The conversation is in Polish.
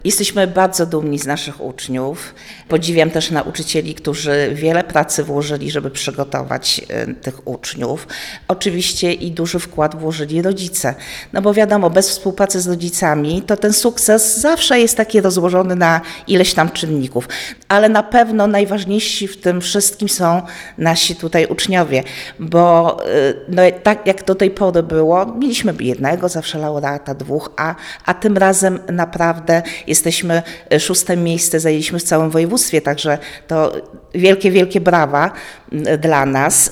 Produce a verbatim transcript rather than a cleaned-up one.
Jesteśmy bardzo dumni z naszych uczniów. Podziwiam też nauczycieli, którzy wiele pracy włożyli, żeby przygotować y, tych uczniów. Oczywiście i duży wkład włożyli rodzice. No bo wiadomo, bez współpracy z rodzicami to ten sukces zawsze jest taki rozłożony na ileś tam czynników. Ale na pewno najważniejsi w tym wszystkim są nasi tutaj uczniowie, bo y, no, tak jak do tej pory było, mieliśmy jednego zawsze laureata, dwóch, a, a tym razem naprawdę jesteśmy, szóste miejsce zajęliśmy w całym województwie, także to wielkie, wielkie brawa dla nas.